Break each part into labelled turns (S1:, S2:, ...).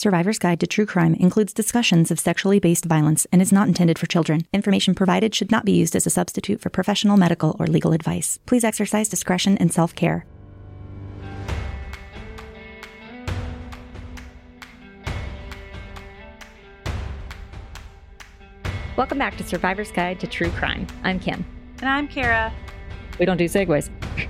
S1: Survivor's Guide to True Crime includes discussions of sexually based violence and is not intended for children. Information provided should not be used as a substitute for professional medical or legal advice. Please exercise discretion and self-care. Welcome back to Survivor's Guide to True Crime. I'm Kim.
S2: And I'm Kara.
S1: We don't do segues.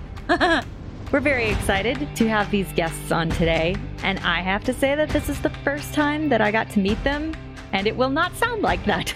S1: We're very excited to have these guests on today, and I have to say that this is the first time that I got to meet them, and it will not sound like that.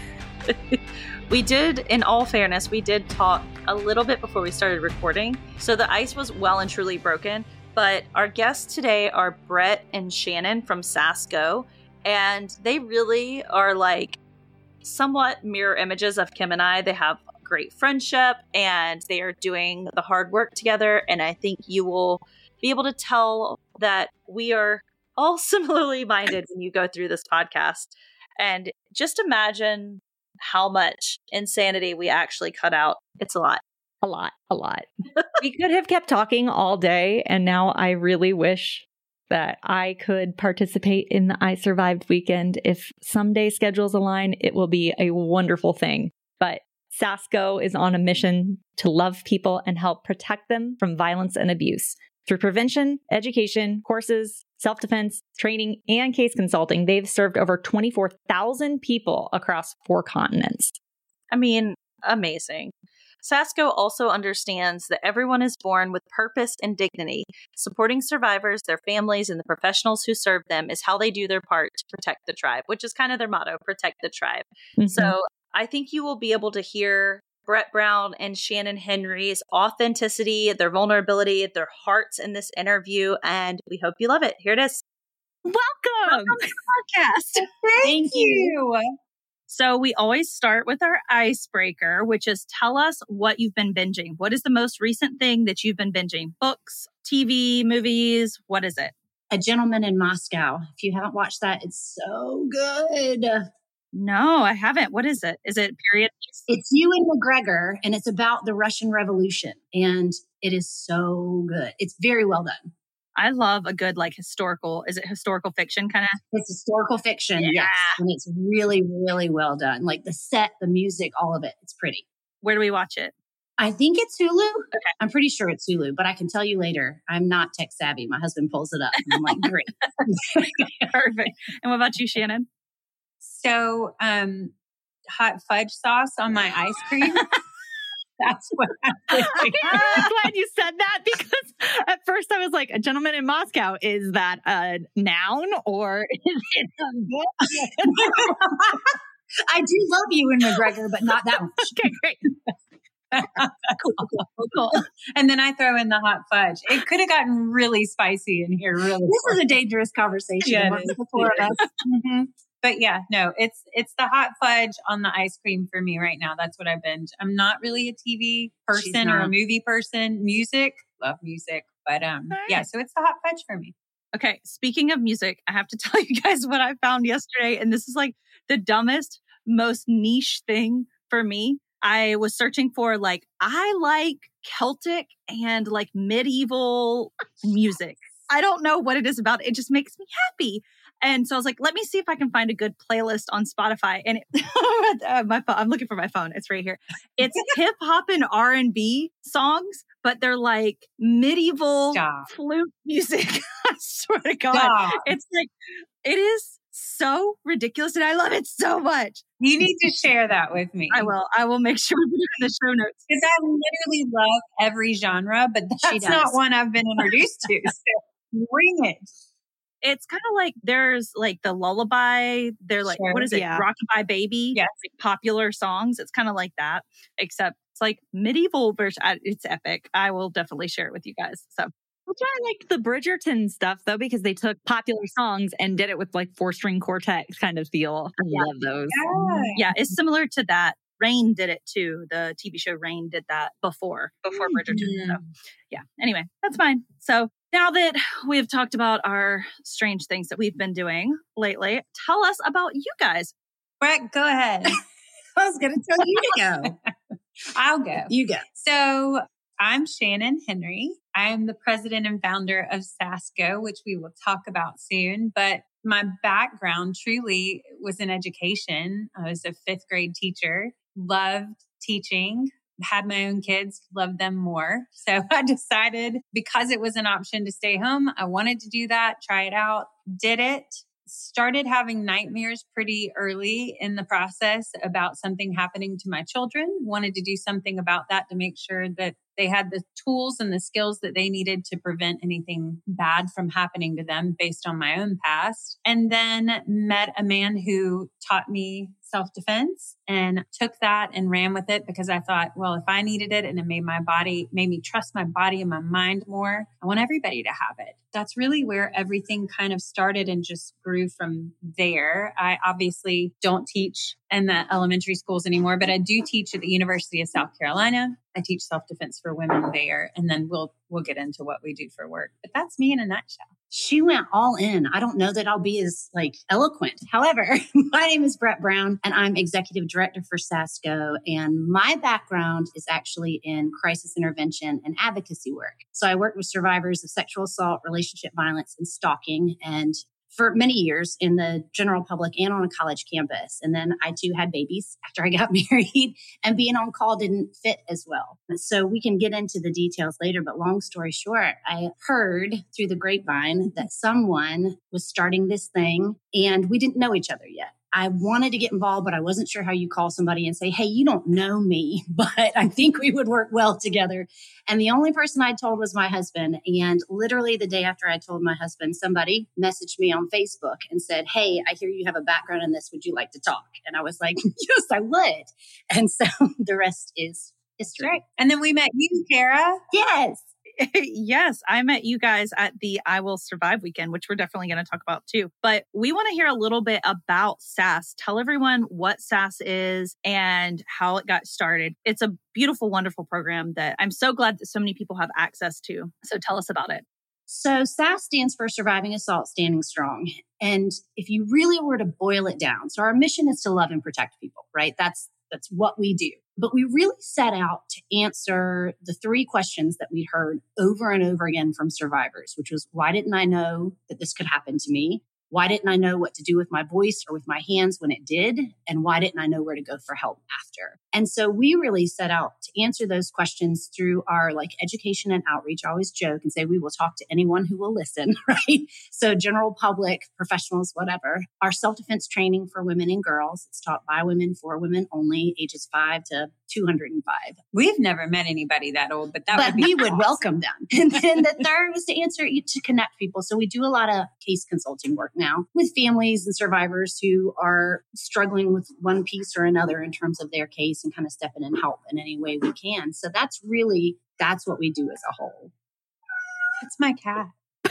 S2: We did, in all fairness, we did talk a little bit before we started recording, so the ice was well and truly broken, but our guests today are Brett and Shannon from Sasco, and they really are like somewhat mirror images of Kim and I. They have great friendship and they are doing the hard work together, and I think you will be able to tell that we are all similarly minded when you go through this podcast. And just imagine how much insanity we actually cut out. It's a lot.
S1: A lot. We could have kept talking all day, and now I really wish that I could participate in the I Survived weekend. If someday schedules align, it will be a wonderful thing. But Sasco is on a mission to love people and help protect them from violence and abuse. Through prevention, education, courses, self-defense, training, and case consulting, they've served over 24,000 people across 4 continents.
S2: I mean, amazing. Sasco also understands that everyone is born with purpose and dignity. Supporting survivors, their families, and the professionals who serve them is how they do their part to protect the tribe, which is kind of their motto, protect the tribe. Mm-hmm. So I think you will be able to hear Brett Brown and Shannon Henry's authenticity, their vulnerability, their hearts in this interview, and we hope you love it. Here it is.
S1: Welcome
S2: to the podcast.
S3: Thank you.
S2: So we always start with our icebreaker, which is tell us what you've been binging. What is the most recent thing that you've been binging? Books, TV, movies? What is it?
S3: A Gentleman in Moscow. If you haven't watched that, it's so good.
S2: No, I haven't. What is it? Is it period piece?
S3: It's Ewan McGregor, and it's about the Russian Revolution, and it is so good. It's very well done.
S2: I love a good, like, historical, is it historical fiction kind of?
S3: It's historical fiction, yes. And it's really, really well done. Like the set, the music, all of it. It's pretty.
S2: Where do we watch it?
S3: I think it's Hulu.
S2: Okay.
S3: I'm pretty sure it's Hulu, but I can tell you later. I'm not tech savvy. My husband pulls it up. And I'm like, great.
S2: Perfect. And what about you, Shannon?
S4: So, hot fudge sauce on my ice cream. That's what I'm
S1: I'm glad you said that, because at first I was like, a gentleman in Moscow, is that a noun or is it a book?
S3: I do love you in McGregor, but not that much.
S1: Okay, great.
S4: Cool. And then I throw in the hot fudge. It could have gotten really spicy in here. Really,
S3: this is a dangerous conversation amongst the 4 of us.
S4: Mm-hmm. But yeah, no, it's the hot fudge on the ice cream for me right now. That's what I binge. I'm not really a TV person or a movie person. Music, love music, but yeah, so it's the hot fudge for me.
S2: Okay, speaking of music, I have to tell you guys what I found yesterday, and this is like the dumbest, most niche thing for me. I was searching for I like Celtic and like medieval music. I don't know what it is about it. It just makes me happy. And so I was like, let me see if I can find a good playlist on Spotify. And I'm looking for my phone. It's right here. It's hip hop and R&B songs, but they're like medieval flute music. I swear to God. Stop. It's like, it is so ridiculous. And I love it so much.
S4: You need to share that with me.
S2: I will. I will make sure we put it in the show notes.
S4: Because I literally love every genre, but that's not one I've been introduced to. So bring it.
S2: It's kind of like there's like the lullaby. They're like, what is it? Yeah. Rockabye Baby.
S4: Yes.
S2: Like popular songs. It's kind of like that, except it's like medieval version. It's epic. I will definitely share it with you guys. So.
S1: Which I like the Bridgerton stuff though, because they took popular songs and did it with like 4-string quartet kind of feel. I love those.
S2: Yeah, it's similar to that. Rain did it too. The TV show Rain did that before Bridgerton. So, yeah. Anyway, that's fine. So now that we've talked about our strange things that we've been doing lately, tell us about you guys.
S4: Brett, go ahead.
S3: I was going to tell you to go.
S4: I'll go.
S3: You go.
S4: So I'm Shannon Henry. I am the president and founder of Sasco, which we will talk about soon. But my background truly was in education. I was a 5th grade teacher, loved teaching, had my own kids, loved them more. So I decided because it was an option to stay home, I wanted to do that, try it out, did it. Started having nightmares pretty early in the process about something happening to my children. Wanted to do something about that to make sure that they had the tools and the skills that they needed to prevent anything bad from happening to them based on my own past. And then met a man who taught me self-defense and took that and ran with it because I thought, well, if I needed it and it made me trust my body and my mind more, I want everybody to have it. That's really where everything kind of started and just grew from there. I obviously don't teach in the elementary schools anymore, but I do teach at the University of South Carolina. I teach self-defense for women there, and then we'll get into what we do for work. But that's me in a nutshell.
S3: She went all in. I don't know that I'll be as eloquent. However, my name is Brett Brown and I'm executive director for SASCO. And my background is actually in crisis intervention and advocacy work. So I work with survivors of sexual assault, relationship violence, and stalking. And for many years in the general public and on a college campus. And then I too had babies after I got married, and being on call didn't fit as well. And so we can get into the details later, but long story short, I heard through the grapevine that someone was starting this thing and we didn't know each other yet. I wanted to get involved, but I wasn't sure how you call somebody and say, hey, you don't know me, but I think we would work well together. And the only person I told was my husband. And literally the day after I told my husband, somebody messaged me on Facebook and said, hey, I hear you have a background in this. Would you like to talk? And I was like, yes, I would. And so the rest is history.
S4: Right. And then we met you, Kara.
S3: Yes.
S2: Yes, I met you guys at the I Will Survive weekend, which we're definitely going to talk about too. But we want to hear a little bit about SAS. Tell everyone what SAS is and how it got started. It's a beautiful, wonderful program that I'm so glad that so many people have access to. So tell us about it.
S3: So SAS stands for Surviving Assault, Standing Strong. And if you really were to boil it down, so our mission is to love and protect people, right? That's what we do. But we really set out to answer the 3 questions that we'd heard over and over again from survivors, which was, why didn't I know that this could happen to me? Why didn't I know what to do with my voice or with my hands when it did? And why didn't I know where to go for help after? And so we really set out to answer those questions through our education and outreach. I always joke and say we will talk to anyone who will listen, right? So general public, professionals, whatever. Our self-defense training for women and girls. It's taught by women for women only, ages 5 to 205.
S4: We've never met anybody that old, but
S3: we would welcome them. And then the third was to connect people. So we do a lot of case consulting work now with families and survivors who are struggling with one piece or another in terms of their case, and kind of step in and help in any way we can. So that's what we do as a whole.
S4: It's my cat.
S1: I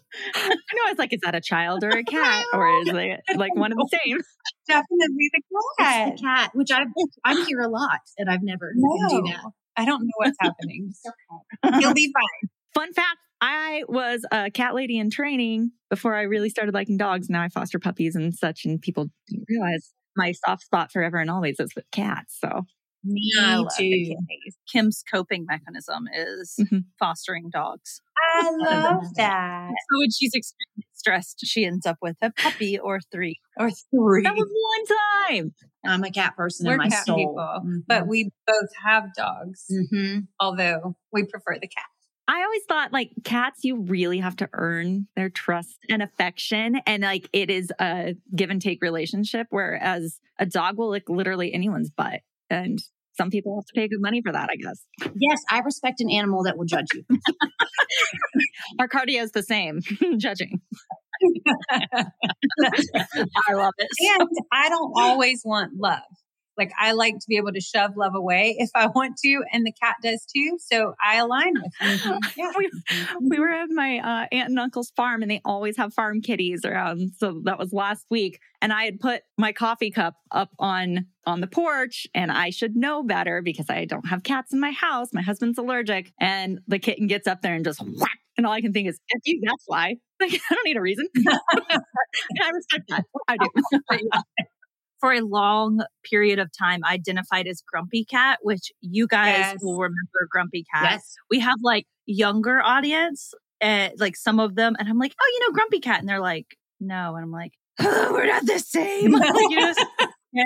S1: know, I was like, is that a child or a cat? Or is it one and the same?
S4: Definitely the cat.
S3: It's the cat, which I'm here a lot, and I've never do that.
S4: I don't know what's happening. He'll be fine.
S1: Fun fact, I was a cat lady in training before I really started liking dogs. Now I foster puppies and such, and people didn't realize my soft spot forever and always is with cats. So
S3: me too.
S2: Kim's coping mechanism is fostering dogs.
S4: I love that.
S2: So when she's extremely stressed, she ends up with a puppy or 3.
S4: Or 3.
S1: That was one time.
S3: I'm a cat person
S4: We're
S3: in my
S4: cat
S3: soul.
S4: People, but we both have dogs, although we prefer the cat.
S1: I always thought cats, you really have to earn their trust and affection. And it is a give and take relationship, whereas a dog will lick literally anyone's butt. And some people have to pay good money for that, I guess.
S3: Yes, I respect an animal that will judge you.
S1: Our cardio is the same, judging.
S2: I love it.
S4: And I don't always want love. I like to be able to shove love away if I want to, and the cat does too. So I align with you.
S1: Yeah. We were at my aunt and uncle's farm, and they always have farm kitties around. So that was last week. And I had put my coffee cup up on the porch, and I should know better because I don't have cats in my house. My husband's allergic, and the kitten gets up there and just whack. And all I can think is, F you, that's why. I don't need a reason. I respect that. I do.
S2: For a long period of time, identified as Grumpy Cat, which you guys will remember Grumpy Cat.
S3: Yes.
S2: We have younger audience, some of them. And I'm like, oh, Grumpy Cat. And they're like, no. And I'm like, oh, we're not the same. You just get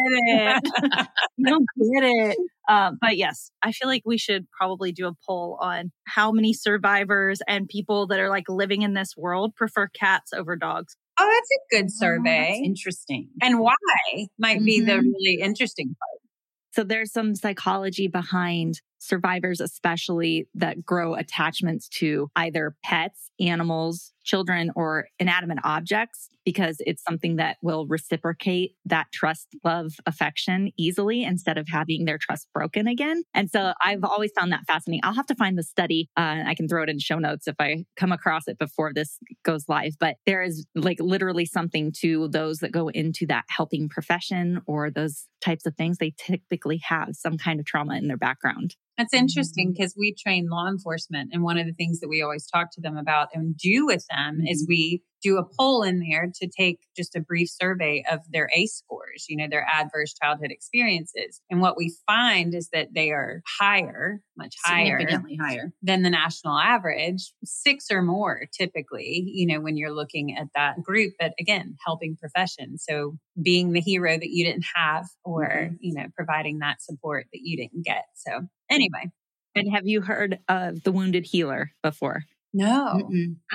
S2: it. You don't get it. But yes, I feel like we should probably do a poll on how many survivors and people that are like living in this world prefer cats over dogs.
S4: Oh, that's a good survey.
S3: That's interesting.
S4: And why might be the really interesting part.
S1: So there's some psychology behind survivors, especially that grow attachments to either pets, animals, children, or inanimate objects, because it's something that will reciprocate that trust, love, affection easily instead of having their trust broken again. And so I've always found that fascinating. I'll have to find the study. I can throw it in show notes if I come across it before this goes live. But there is like literally something to those that go into that helping profession or those types of things. They typically have some kind of trauma in their background.
S4: That's interesting because we train law enforcement. And one of the things that we always talk to them about and do with them is we do a poll in there to take just a brief survey of their ACE scores, their adverse childhood experiences. And what we find is that they are higher, much higher,
S3: significantly higher
S4: than the national average, 6 or more typically, when you're looking at that group. But again, helping profession. So being the hero that you didn't have or, providing that support that you didn't get. So anyway.
S1: And have you heard of the wounded healer before?
S4: No.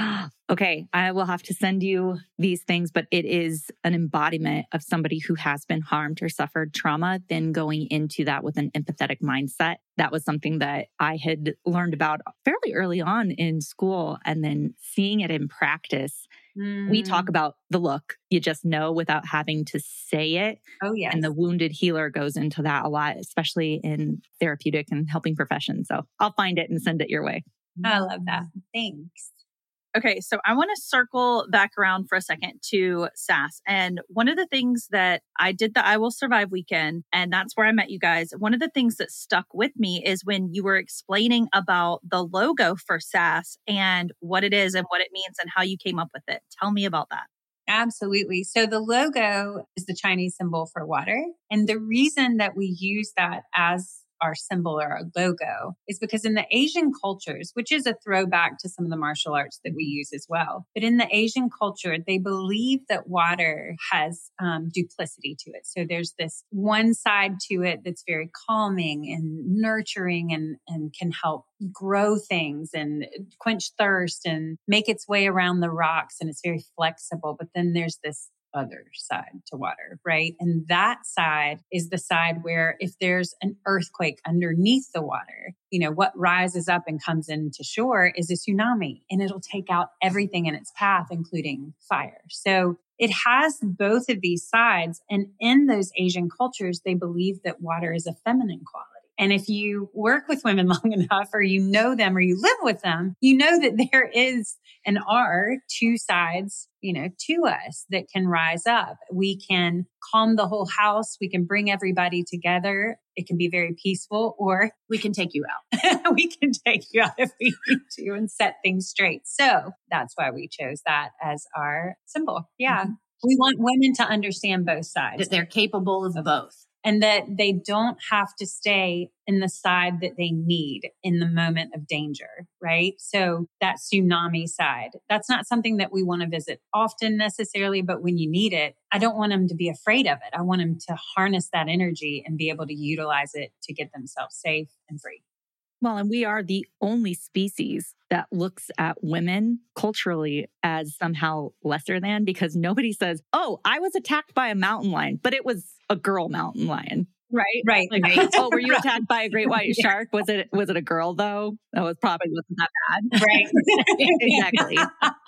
S1: Okay, I will have to send you these things, but it is an embodiment of somebody who has been harmed or suffered trauma, then going into that with an empathetic mindset. That was something that I had learned about fairly early on in school, and then seeing it in practice. We talk about the look. You just know without having to say it.
S4: Oh, yes.
S1: And the wounded healer goes into that a lot, especially in therapeutic and helping professions. So I'll find it and send it your way.
S4: I love that. Thanks.
S2: Okay, so I want to circle back around for a second to SAS. And one of the things that I did the I Will Survive weekend, and that's where I met you guys. One of the things that stuck with me is when you were explaining about the logo for SAS and what it is and what it means and how you came up with it. Tell me about that.
S4: Absolutely. So the logo is the Chinese symbol for water. And the reason that we use that as our symbol or our logo is because in the Asian cultures, which is a throwback to some of the martial arts that we use as well, but in the Asian culture, they believe that water has duplicity to it. So there's this one side to it that's very calming and nurturing and can help grow things and quench thirst and make its way around the rocks. And it's very flexible. But then there's this other side to water, right? And that side is the side where if there's an earthquake underneath the water, what rises up and comes into shore is a tsunami, and it'll take out everything in its path, including fire. So it has both of these sides. And in those Asian cultures, they believe that water is a feminine quality. And if you work with women long enough, or you know them, or you live with them, you know that there is and are two sides, to us that can rise up. We can calm the whole house. We can bring everybody together. It can be very peaceful, or
S3: we can take you out.
S4: We can take you out if we need to and set things straight. So that's why we chose that as our symbol. Yeah. Mm-hmm. We want women to understand both sides.
S3: That they're capable of both.
S4: And that they don't have to stay in the side that they need in the moment of danger, right? So that tsunami side, that's not something that we want to visit often necessarily, but when you need it, I don't want them to be afraid of it. I want them to harness that energy and be able to utilize it to get themselves safe and free.
S1: Well, and we are the only species that looks at women culturally as somehow lesser than, because nobody says, oh, I was attacked by a mountain lion, but it was a girl mountain lion.
S2: Right.
S4: Right.
S1: Like,
S4: right.
S1: Oh, were you attacked by a great white shark? Was it a girl though? That wasn't that bad.
S4: Right.
S1: Exactly.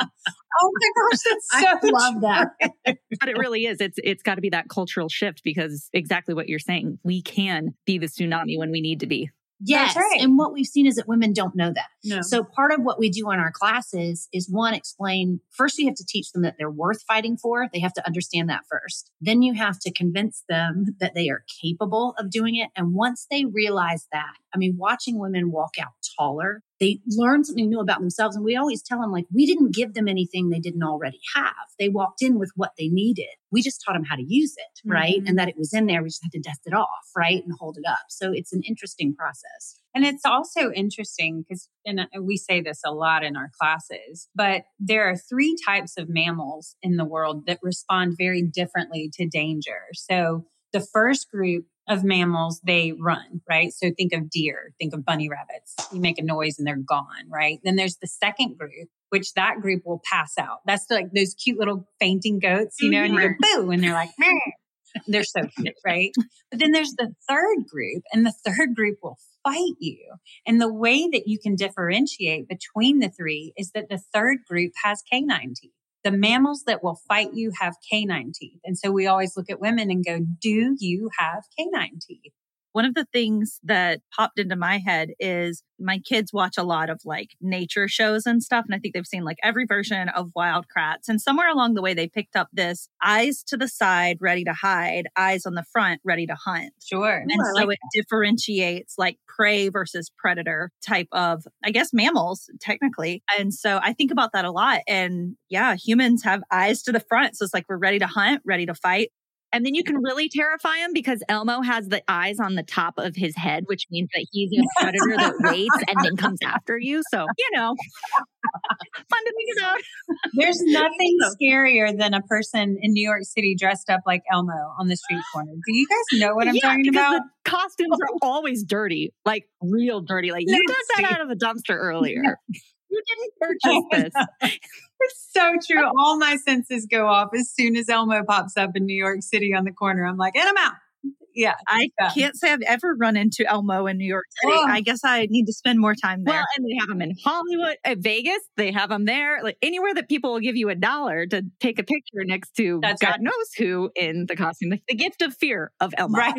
S4: Oh my gosh, that's so
S3: I love that.
S1: But it really is. It's got to be that cultural shift, because exactly what you're saying. We can be the tsunami when we need to be.
S3: Yes.
S4: That's right.
S3: And what we've seen is that women don't know that.
S4: No.
S3: So part of what we do in our classes is explain, first you have to teach them that they're worth fighting for. They have to understand that first. Then you have to convince them that they are capable of doing it. And once they realize that, watching women walk out taller, they learn something new about themselves. And we always tell them, we didn't give them anything they didn't already have. They walked in with what they needed. We just taught them how to use it, right? Mm-hmm. And that it was in there. We just had to dust it off, right? And hold it up. So it's an interesting process.
S4: And it's also interesting because, and we say this a lot in our classes, but there are 3 types of mammals in the world that respond very differently to danger. So the first group of mammals, they run, right? So think of deer, think of bunny rabbits. You make a noise and they're gone, right? Then there's the second group, which that group will pass out. That's like those cute little fainting goats, you know, and you go, boo, and they're like, meh. They're so cute, right? But then there's the third group, and the third group will fight you. And the way that you can differentiate between the 3 is that the third group has canine teeth. The mammals that will fight you have canine teeth. And so we always look at women and go, do you have canine teeth?
S2: One of the things that popped into my head is my kids watch a lot of like nature shows and stuff. And I think they've seen like every version of Wild Kratts. And somewhere along the way, they picked up this eyes to the side, ready to hide, eyes on the front, ready to hunt.
S4: Sure.
S2: And so it differentiates like prey versus predator type of, I guess, mammals, technically. And so I think about that a lot. And yeah, humans have eyes to the front. So it's like we're ready to hunt, ready to fight.
S1: And then you can really terrify him because Elmo has the eyes on the top of his head, which means that he's a predator that waits and then comes after you. So, you know, fun to think about.
S4: There's nothing scarier than a person in New York City dressed up like Elmo on the street corner. Do you guys know what I'm talking about?
S1: The costumes are always dirty, like real dirty. Like you took that out of a dumpster earlier. Yeah. You didn't purchase this.
S4: It's so true. All my senses go off as soon as Elmo pops up in New York City on the corner. I'm like, and I'm out. Yeah.
S2: I can't say I've ever run into Elmo in New York City. Oh. I guess I need to spend more time there.
S1: Well, and they have them in Hollywood, at Vegas. They have them there. Like anywhere that people will give you $1 to take a picture next to God knows who in the costume. The gift of fear of Elmo.
S4: Right.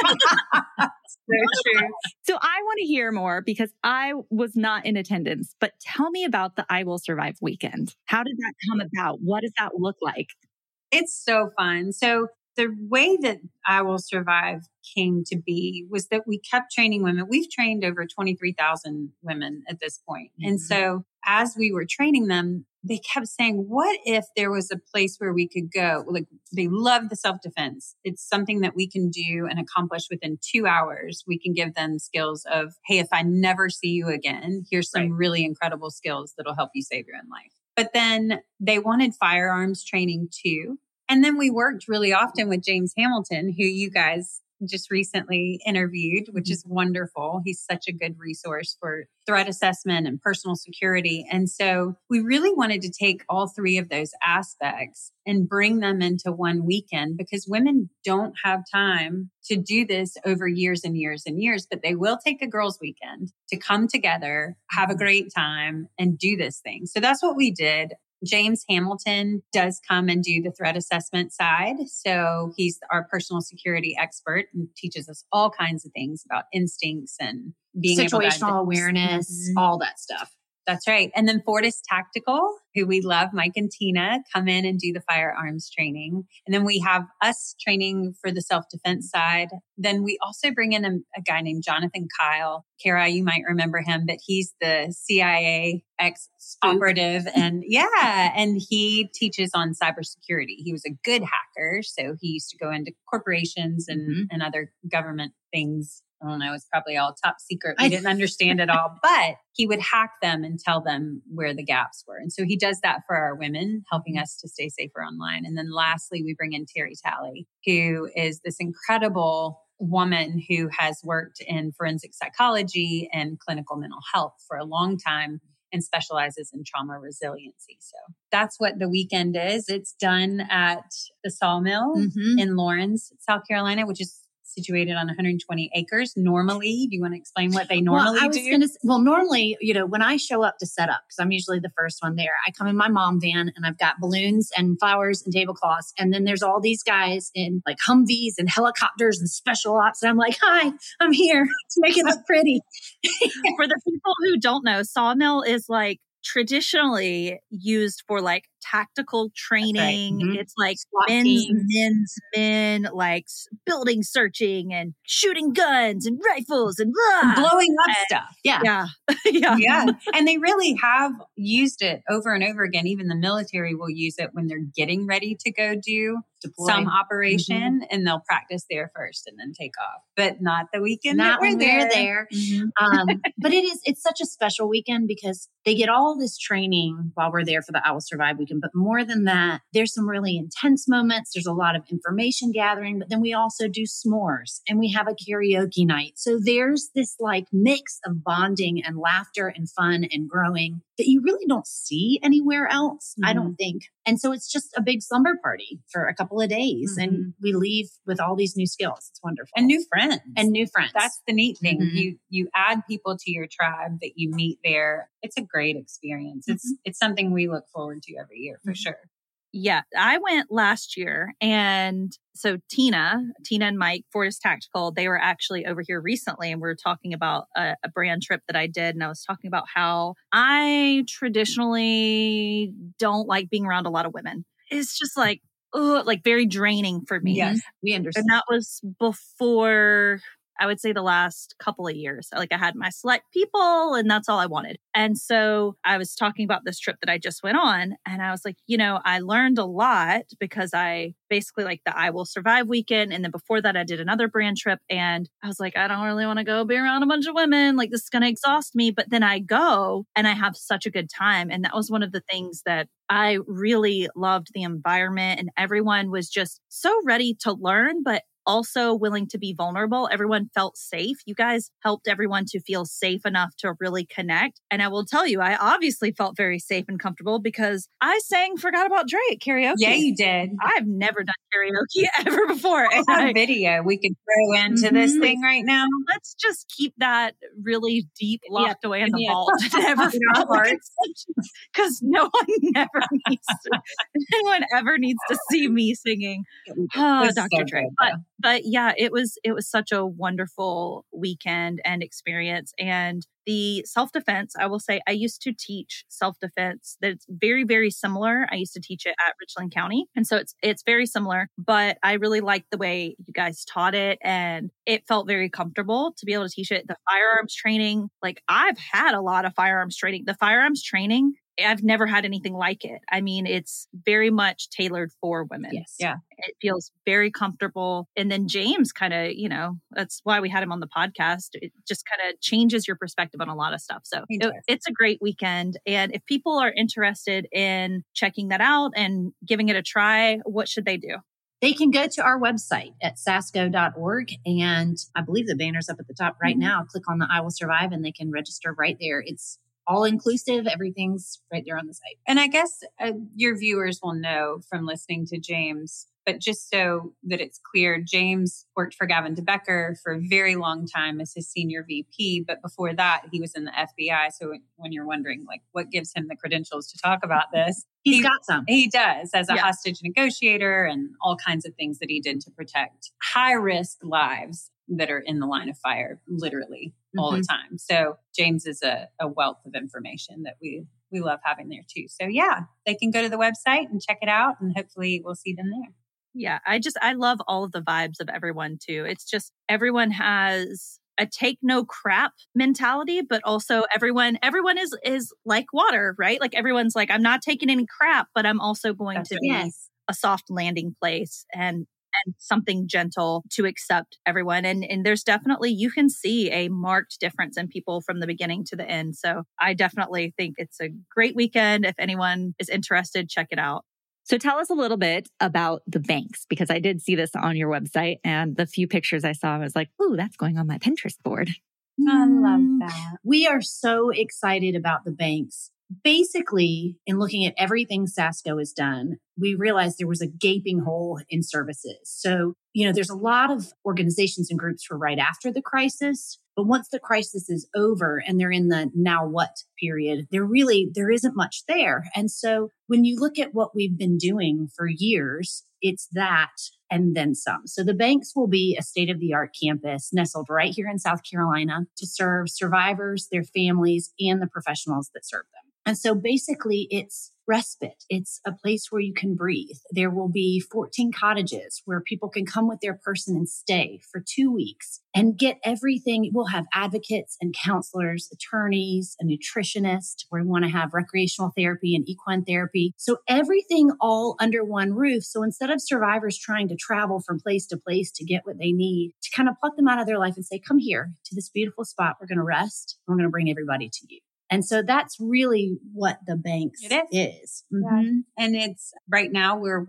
S4: So true.
S1: So I want to hear more because I was not in attendance, but tell me about the I Will Survive weekend. How did that come about? What does that look like?
S4: It's so fun. So the way that I Will Survive came to be was that we kept training women. We've trained over 23,000 women at this point. Mm-hmm. And so as we were training them, they kept saying, what if there was a place where we could go? Like they love the self-defense. It's something that we can do and accomplish within 2 hours. We can give them skills of, hey, if I never see you again, here's some really incredible skills that'll help you save your own life. But then they wanted firearms training too. And then we worked really often with James Hamilton, who you guys just recently interviewed, which is wonderful. He's such a good resource for threat assessment and personal security. And so we really wanted to take all 3 of those aspects and bring them into one weekend because women don't have time to do this over years and years and years, but they will take a girls' weekend to come together, have a great time, and do this thing. So that's what we did. James Hamilton does come and do the threat assessment side. So he's our personal security expert and teaches us all kinds of things about instincts and being
S3: situational awareness, all that stuff.
S4: That's right. And then Fortis Tactical, who we love, Mike and Tina, come in and do the firearms training. And then we have us training for the self-defense side. Then we also bring in a guy named Jonathan Kyle. Kara, you might remember him, but he's the CIA ex-operative. And and he teaches on cybersecurity. He was a good hacker. So he used to go into corporations and other government things. I don't know, it's probably all top secret. We didn't understand it all, but he would hack them and tell them where the gaps were. And so he does that for our women, helping us to stay safer online. And then lastly, we bring in Terry Talley, who is this incredible woman who has worked in forensic psychology and clinical mental health for a long time and specializes in trauma resiliency. So that's what the weekend is. It's done at the Sawmill in Lawrence, South Carolina, which is situated on 120 acres. Normally, do you want to explain what they normally do?
S3: Normally, when I show up to set up, because I'm usually the first one there, I come in my mom van and I've got balloons and flowers and tablecloths. And then there's all these guys in like Humvees and helicopters and special ops. And I'm like, hi, I'm here to make it look pretty.
S2: For the people who don't know, Sawmill is like traditionally used for like tactical training.
S3: Mm-hmm.
S2: It's like
S3: SWAT
S2: men's
S3: teams.
S2: men, like building searching and shooting guns and rifles and blah.
S4: Blowing up stuff.
S2: Yeah.
S4: Yeah. And they really have used it over and over again. Even the military will use it when they're getting ready to go do some operation, and they'll practice there first and then take off. But not the weekend
S3: Not
S4: that we're
S3: when
S4: there.
S3: we're there. But it's such a special weekend because they get all this training while we're there for the I Will Survive weekend. But more than that, there's some really intense moments. There's a lot of information gathering, but then we also do s'mores and we have a karaoke night. So there's this like mix of bonding and laughter and fun and growing that you really don't see anywhere else, I don't think. And so it's just a big slumber party for a couple of days and we leave with all these new skills. It's wonderful.
S4: And new friends. That's the neat thing. You add people to your tribe that you meet there. It's a great experience. It's something we look forward to every year for sure.
S2: Yeah, I went last year, and so Tina and Mike, Fortis Tactical, they were actually over here recently, and we were talking about a brand trip that I did, and I was talking about how I traditionally don't like being around a lot of women. It's just like, very draining for me.
S3: Yes, we understand.
S2: And that was before, I would say, the last couple of years. Like I had my select people and that's all I wanted. And so I was talking about this trip that I just went on and I was like, I learned a lot because I basically like the I Will Survive weekend. And then before that, I did another brand trip and I was like, I don't really want to go be around a bunch of women. Like this is going to exhaust me. But then I go and I have such a good time. And that was one of the things that I really loved, the environment, and everyone was just so ready to learn, but also willing to be vulnerable. Everyone felt safe. You guys helped everyone to feel safe enough to really connect. And I will tell you, I obviously felt very safe and comfortable because I sang Forgot About Dre at karaoke.
S4: Yeah, you did.
S2: I've never done karaoke ever before.
S4: I have a video we could throw into this thing right now.
S2: Let's just keep that really deep locked away in the vault. Never because no one ever needs to see me singing. Oh, Dr. Dre. But yeah, it was such a wonderful weekend and experience. And the self-defense, I will say, I used to teach self-defense that's very, very similar. I used to teach it at Richland County. And so it's very similar, but I really liked the way you guys taught it and it felt very comfortable to be able to teach it. The firearms training, like I've had a lot of firearms training. The firearms training, I've never had anything like it. I mean, it's very much tailored for women.
S3: Yes.
S4: Yeah.
S2: It feels very comfortable. And then James kind of, that's why we had him on the podcast. It just kind of changes your perspective on a lot of stuff. So it's a great weekend. And if people are interested in checking that out and giving it a try, what should they do?
S3: They can go to our website at sasco.org. And I believe the banner's up at the top right now. Click on the I Will Survive and they can register right there. It's all inclusive. Everything's right there on the site.
S4: And I guess your viewers will know from listening to James, but just so that it's clear, James worked for Gavin DeBecker for a very long time as his senior VP. But before that, he was in the FBI. So when you're wondering, like, what gives him the credentials to talk about this?
S3: He's got some.
S4: He does, as a hostage negotiator and all kinds of things that he did to protect high-risk lives that are in the line of fire, literally all the time. So James is a wealth of information that we love having there too. So yeah, they can go to the website and check it out and hopefully we'll see them there.
S2: Yeah, I love all of the vibes of everyone too. It's just everyone has a take no crap mentality, but also everyone is like water, right? Like everyone's like, I'm not taking any crap, but I'm also going to be a soft landing place and something gentle to accept everyone. And there's definitely, you can see a marked difference in people from the beginning to the end. So I definitely think it's a great weekend. If anyone is interested, check it out.
S1: So tell us a little bit about the banks, because I did see this on your website and the few pictures I saw, I was like, ooh, that's going on my Pinterest board.
S4: I love that.
S3: We are so excited about the banks. Basically, in looking at everything Sasco has done, we realized there was a gaping hole in services. So, there's a lot of organizations and groups for right after the crisis. But once the crisis is over and they're in the now what period, there isn't much there. And so when you look at what we've been doing for years, it's that and then some. So the banks will be a state-of-the-art campus nestled right here in South Carolina to serve survivors, their families, and the professionals that serve them. And so basically it's respite. It's a place where you can breathe. There will be 14 cottages where people can come with their person and stay for 2 weeks and get everything. We'll have advocates and counselors, attorneys, a nutritionist. We want to have recreational therapy and equine therapy. So everything all under one roof. So instead of survivors trying to travel from place to place to get what they need, to kind of pluck them out of their life and say, come here to this beautiful spot. We're going to rest. And we're going to bring everybody to you. And so that's really what the Banks is.
S4: Yeah. And it's right now we're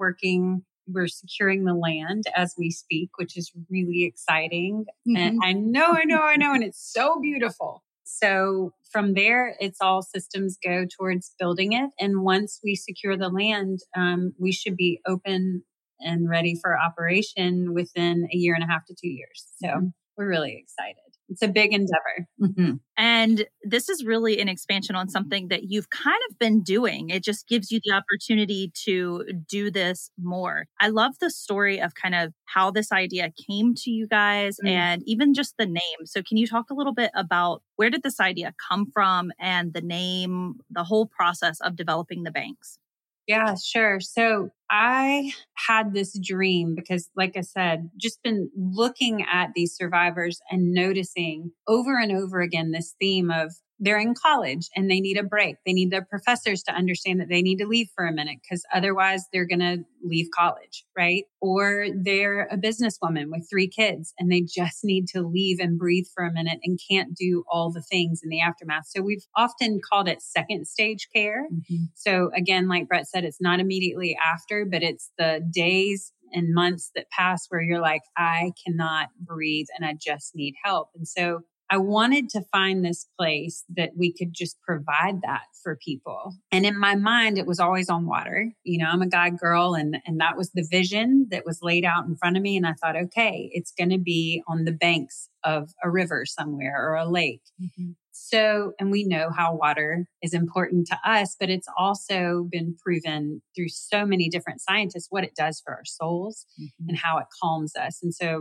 S4: securing the land as we speak, which is really exciting. Mm-hmm. And I know. And it's so beautiful. So from there, it's all systems go towards building it. And once we secure the land, we should be open and ready for operation within 1.5 to 2 years. So we're really excited. It's a big endeavor.
S2: Mm-hmm. And this is really an expansion on something that you've kind of been doing. It just gives you the opportunity to do this more. I love the story of kind of how this idea came to you guys and even just the name. So can you talk a little bit about where did this idea come from and the name, the whole process of developing the Banks?
S4: Yeah, sure. So I had this dream because, like I said, just been looking at these survivors and noticing over and over again this theme of they're in college and they need a break. They need their professors to understand that they need to leave for a minute because otherwise they're going to leave college, right? Or they're a businesswoman with 3 kids and they just need to leave and breathe for a minute and can't do all the things in the aftermath. So we've often called it second stage care. Mm-hmm. So again, like Brett said, it's not immediately after, but it's the days and months that pass where you're like, I cannot breathe and I just need help. And so I wanted to find this place that we could just provide that for people. And in my mind, it was always on water. You know, I'm a guide girl and that was the vision that was laid out in front of me. And I thought, okay, it's going to be on the banks of a river somewhere or a lake. Mm-hmm. So, and we know how water is important to us, but it's also been proven through so many different scientists what it does for our souls and how it calms us. And so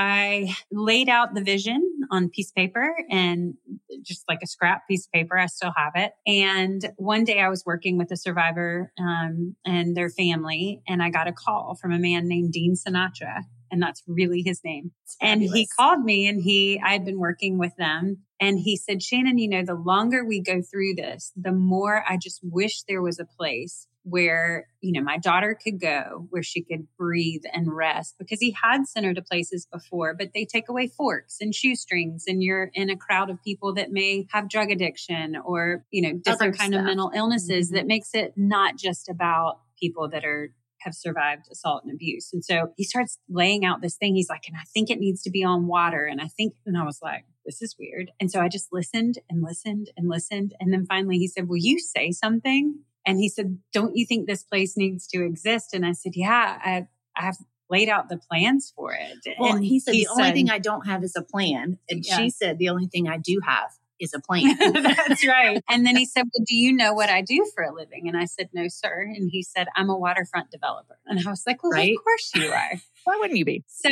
S4: I laid out the vision on piece of paper and just like a scrap piece of paper. I still have it. And one day I was working with a survivor and their family, and I got a call from a man named Dean Sinatra. And that's really his name. And he called me and I had been working with them. And he said, Shannon, you know, the longer we go through this, the more I just wish there was a place where, you know, my daughter could go, where she could breathe and rest, because he had sent her to places before, but they take away forks and shoestrings and you're in a crowd of people that may have drug addiction or, you know, different kind of mental illnesses that makes it not just about people that have survived assault and abuse. And so he starts laying out this thing. He's like, and I think it needs to be on water. And I was like, this is weird. And so I just listened and listened and listened. And then finally he said, will you say something? And he said, don't you think this place needs to exist? And I said, yeah, I have laid out the plans for it.
S3: Well,
S4: and
S3: he said, the only thing I don't have is a plan. And she said, the only thing I do have is a plan.
S4: That's right. And then he said, well, do you know what I do for a living? And I said, no, sir. And he said, I'm a waterfront developer. And I was like, well, of course you are.
S1: Why wouldn't you be?
S4: So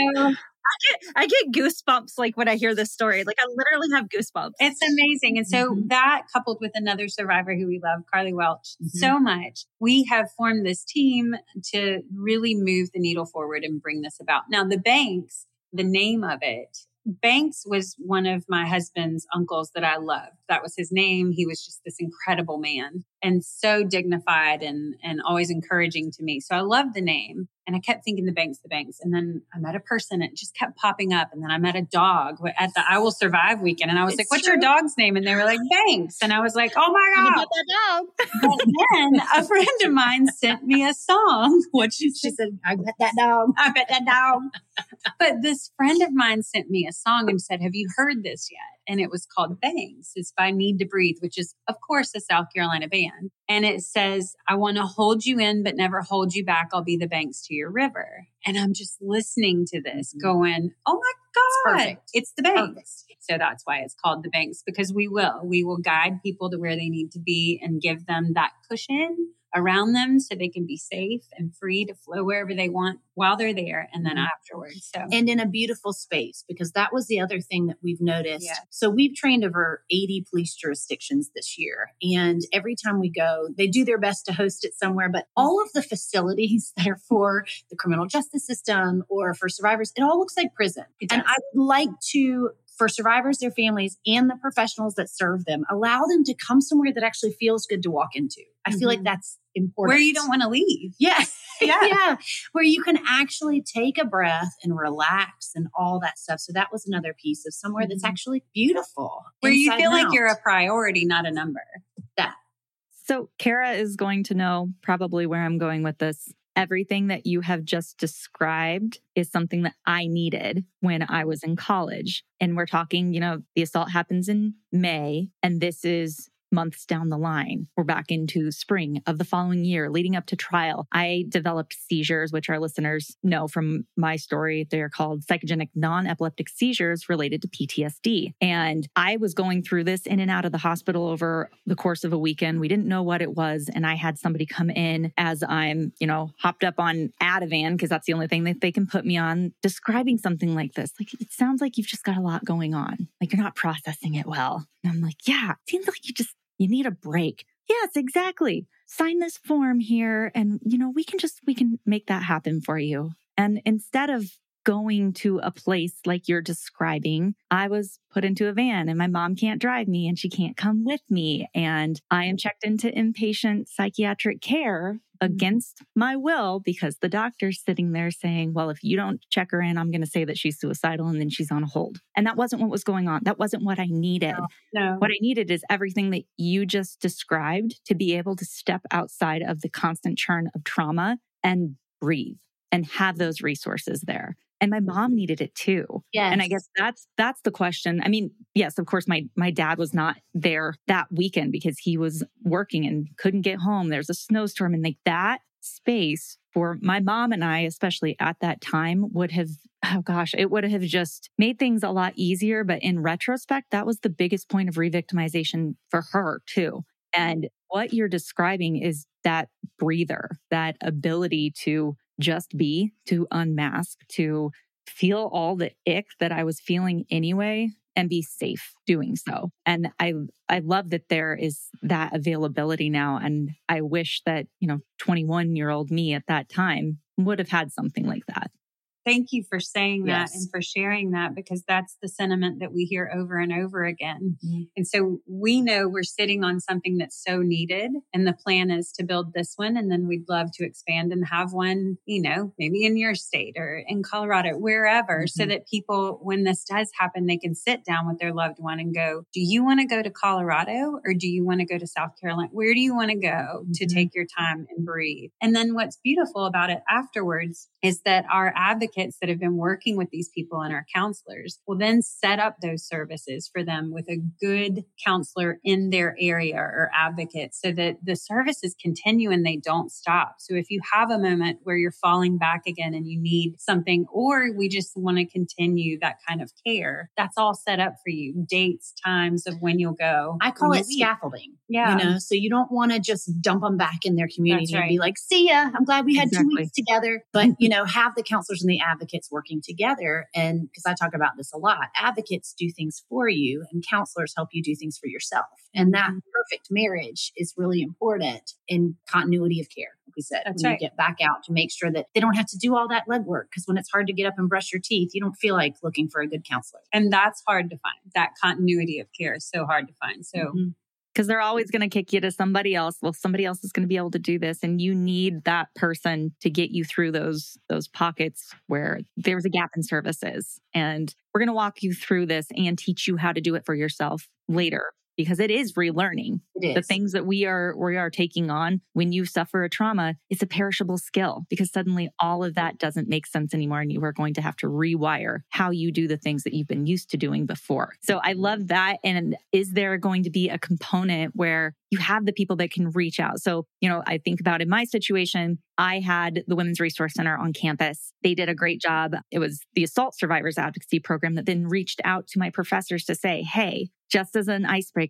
S2: I get goosebumps like when I hear this story. Like I literally have goosebumps.
S4: It's amazing. And so that coupled with another survivor who we love, Carly Welch, so much, we have formed this team to really move the needle forward and bring this about. Now, the Banks, the name of it, Banks was one of my husband's uncles that I loved. That was his name. He was just this incredible man and so dignified and always encouraging to me. So I loved the name. And I kept thinking the Banks. And then I met a person, it just kept popping up. And then I met a dog at the I Will Survive weekend. And I was like, what's your dog's name? And they were like, Banks. And I was like, oh my God.
S2: That dog.
S4: But then a friend of mine sent me a song.
S3: She said, I bet that dog.
S4: I bet that dog. But this friend of mine sent me a song and said, have you heard this yet? And it was called Banks. It's by Need to Breathe, which is, of course, a South Carolina band. And it says, I want to hold you in, but never hold you back. I'll be the banks to your river. And I'm just listening to this going, oh my God, it's the Banks. So that's why it's called the Banks, because we will guide people to where they need to be and give them that cushion around them so they can be safe and free to flow wherever they want while they're there and then afterwards. So,
S3: and in a beautiful space, because that was the other thing that we've noticed.
S4: Yeah.
S3: So we've trained over 80 police jurisdictions this year. And every time we go, they do their best to host it somewhere. But all of the facilities that are for the criminal justice system or for survivors, it all looks like prison. And I would like to, for survivors, their families, and the professionals that serve them, allow them to come somewhere that actually feels good to walk into. I feel like that's important.
S4: Where you don't want to leave.
S3: Yeah. Yeah. Where you can actually take a breath and relax and all that stuff. So that was another piece of somewhere that's actually beautiful.
S4: Where you feel like you're a priority, not a number.
S3: That.
S1: So Kara is going to know probably where I'm going with this. Everything that you have just described is something that I needed when I was in college. And we're talking, the assault happens in May, and this is months down the line. We're back into spring of the following year, leading up to trial. I developed seizures, which our listeners know from my story. They're called psychogenic non-epileptic seizures related to PTSD. And I was going through this in and out of the hospital over the course of a weekend. We didn't know what it was. And I had somebody come in as I'm, hopped up on Ativan, because that's the only thing that they can put me on, describing something like this. Like, it sounds like you've just got a lot going on. Like, you're not processing it well. And I'm like, yeah, it seems like you need a break. Yes, exactly. Sign this form here and, we can make that happen for you. And instead of going to a place like you're describing, I was put into a van and my mom can't drive me and she can't come with me. And I am checked into inpatient psychiatric care against my will because the doctor's sitting there saying, well, if you don't check her in, I'm going to say that she's suicidal and then she's on hold. And that wasn't what was going on. That wasn't what I needed.
S4: No.
S1: What I needed is everything that you just described to be able to step outside of the constant churn of trauma and breathe and have those resources there. And my mom needed it too.
S3: Yes.
S1: And I guess that's the question. I mean, yes, of course, my dad was not there that weekend because he was working and couldn't get home. There's a snowstorm, and like that space for my mom and I, especially at that time, would have, it would have just made things a lot easier. But in retrospect, that was the biggest point of re-victimization for her too. And what you're describing is that breather, that ability to just be, to unmask, to feel all the ick that I was feeling anyway and be safe doing so. And I love that there is that availability now. And I wish that, 21-year-old me at that time would have had something like that.
S4: Thank you for saying that and for sharing that, because that's the sentiment that we hear over and over again. Mm-hmm. And so we know we're sitting on something that's so needed, and the plan is to build this one. And then we'd love to expand and have one, maybe in your state or in Colorado, wherever, so that people, when this does happen, they can sit down with their loved one and go, do you want to go to Colorado or do you want to go to South Carolina? Where do you want to go to take your time and breathe? And then what's beautiful about it afterwards is that our advocates that have been working with these people and our counselors will then set up those services for them with a good counselor in their area or advocate, so that the services continue and they don't stop. So if you have a moment where you're falling back again and you need something, or we just want to continue that kind of care, that's all set up for you. Dates, times of when you'll go.
S3: I call it scaffolding.
S4: Yeah.
S3: So you don't want to just dump them back in their community
S4: That's right.
S3: and be like, see ya, I'm glad we had 2 weeks together. But, have the counselors and the advocates working together. And because I talk about this a lot, advocates do things for you and counselors help you do things for yourself. And that perfect marriage is really important in continuity of care. Like we said,
S4: That's
S3: when
S4: right.
S3: you get back out to make sure that they don't have to do all that legwork. Because when it's hard to get up and brush your teeth, you don't feel like looking for a good counselor.
S4: And that's hard to find. That continuity of care is so hard to find. So
S1: because they're always going to kick you to somebody else. Well, somebody else is going to be able to do this. And you need that person to get you through those pockets where there's a gap in services. And we're going to walk you through this and teach you how to do it for yourself later, because it is relearning.
S3: It is.
S1: The things that we are taking on when you suffer a trauma, it's a perishable skill, because suddenly all of that doesn't make sense anymore. And you are going to have to rewire how you do the things that you've been used to doing before. So I love that. And is there going to be a component where you have the people that can reach out? So, I think about in my situation, I had the Women's Resource Center on campus. They did a great job. It was the Assault Survivors Advocacy Program that then reached out to my professors to say, hey, just as an icebreaker,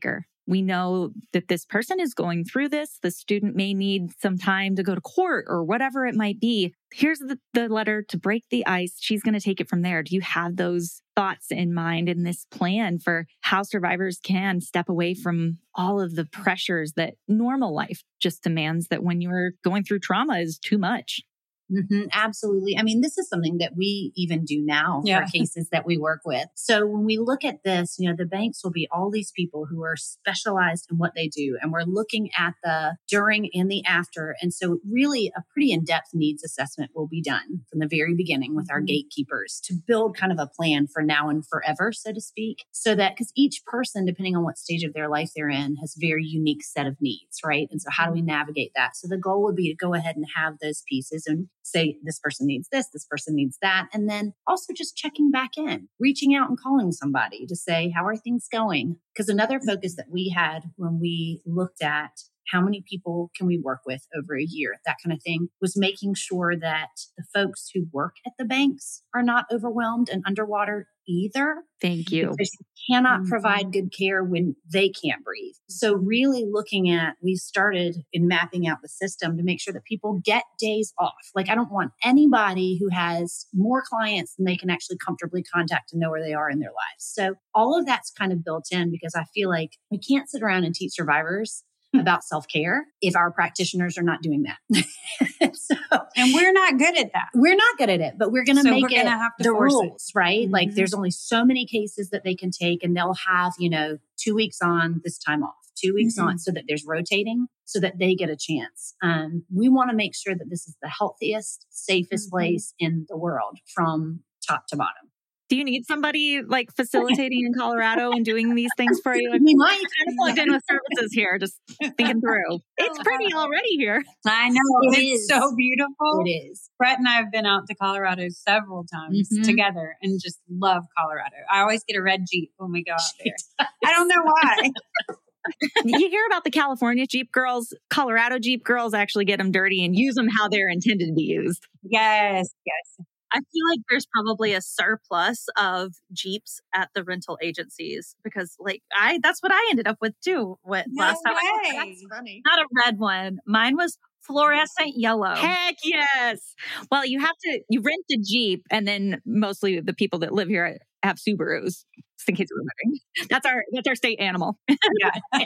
S1: we know that this person is going through this. The student may need some time to go to court or whatever it might be. Here's the letter to break the ice. She's going to take it from there. Do you have those thoughts in mind in this plan for how survivors can step away from all of the pressures that normal life just demands, that when you're going through trauma is too much?
S3: Absolutely. I mean, this is something that we even do now for cases that we work with. So when we look at this, the banks will be all these people who are specialized in what they do. And we're looking at the during and the after. And so really a pretty in-depth needs assessment will be done from the very beginning with our gatekeepers to build kind of a plan for now and forever, so to speak. So that because each person, depending on what stage of their life they're in, has a very unique set of needs, right? And so how do we navigate that? So the goal would be to go ahead and have those pieces and say, this person needs this person needs that. And then also just checking back in, reaching out and calling somebody to say, how are things going? Because another focus that we had when we looked at how many people can we work with over a year, that kind of thing, was making sure that the folks who work at the banks are not overwhelmed and underwater either.
S1: Thank you.
S3: Because you cannot provide good care when they can't breathe. So really looking at, we started in mapping out the system to make sure that people get days off. Like I don't want anybody who has more clients than they can actually comfortably contact and know where they are in their lives. So all of that's kind of built in because I feel like we can't sit around and teach survivors about self-care if our practitioners are not doing that.
S4: And we're not good at that.
S3: We're not good at it, but we're going to make it
S4: have to
S3: the
S4: force
S3: rules, right? Like there's only so many cases that they can take and they'll have, 2 weeks on, this time off, 2 weeks on, so that there's rotating so that they get a chance. We want to make sure that this is the healthiest, safest place in the world from top to bottom.
S1: Do you need somebody like facilitating in Colorado and doing these things for you?
S3: We might.
S1: Kind of plugged in with services here, just thinking through. It's pretty already here.
S4: I know. It's so beautiful.
S3: It is.
S4: Brett and I have been out to Colorado several times together and just love Colorado. I always get a red Jeep when we go out there. I don't know why.
S1: You hear about the California Jeep girls. Colorado Jeep girls actually get them dirty and use them how they're intended to be used.
S4: Yes.
S2: I feel like there's probably a surplus of Jeeps at the rental agencies because that's what I ended up with too. Last time
S3: That's funny.
S2: Not a red one. Mine was fluorescent yellow.
S1: Heck yes. Well, you rent a Jeep and then mostly the people that live here have Subarus. Just in case you're wondering. That's our state animal.
S2: Yeah. I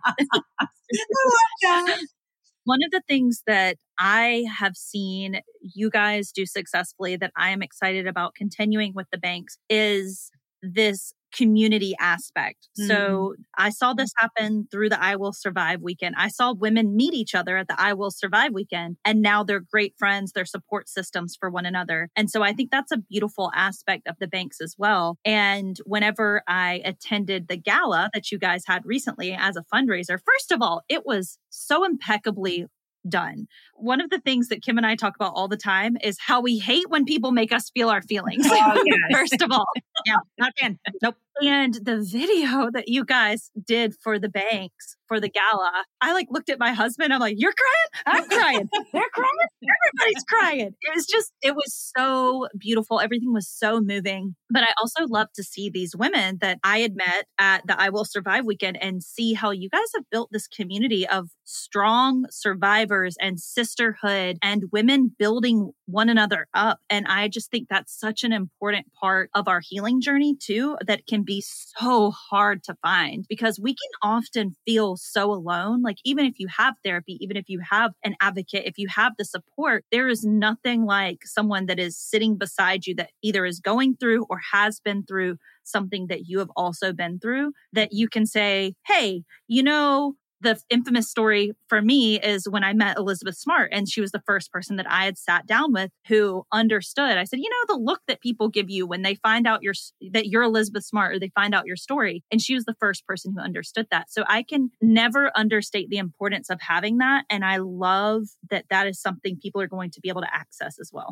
S2: love that. One of the things that I have seen you guys do successfully that I am excited about continuing with the banks is this community aspect. So I saw this happen through the I Will Survive weekend. I saw women meet each other at the I Will Survive weekend, and now they're great friends, they're support systems for one another. And so I think that's a beautiful aspect of the banks as well. And whenever I attended the gala that you guys had recently as a fundraiser, first of all, it was so impeccably done. One of the things that Kim and I talk about all the time is how we hate when people make us feel our feelings.
S3: Oh, yes.
S2: First of all.
S1: Yeah, not fan. Nope.
S2: And the video that you guys did for the banks, for the gala, I looked at my husband. I'm like, you're crying? I'm crying. They're crying. Everybody's crying. It was so beautiful. Everything was so moving. But I also love to see these women that I had met at the I Will Survive weekend and see how you guys have built this community of strong survivors and sisterhood and women building one another up. And I just think that's such an important part of our healing journey too, that can be so hard to find because we can often feel so alone. Like even if you have therapy, even if you have an advocate, if you have the support, there is nothing like someone that is sitting beside you that either is going through or has been through something that you have also been through, that you can say, hey, the infamous story for me is when I met Elizabeth Smart, and she was the first person that I had sat down with who understood. I said, the look that people give you when they find out that you're Elizabeth Smart or they find out your story. And she was the first person who understood that. So I can never understate the importance of having that. And I love that is something people are going to be able to access as well.